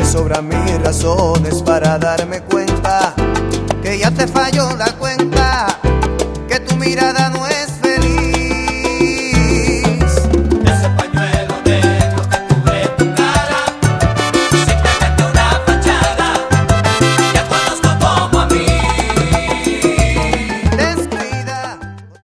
sobran mis razones para darme cuenta que ya te falló la cuenta, que tu mirada no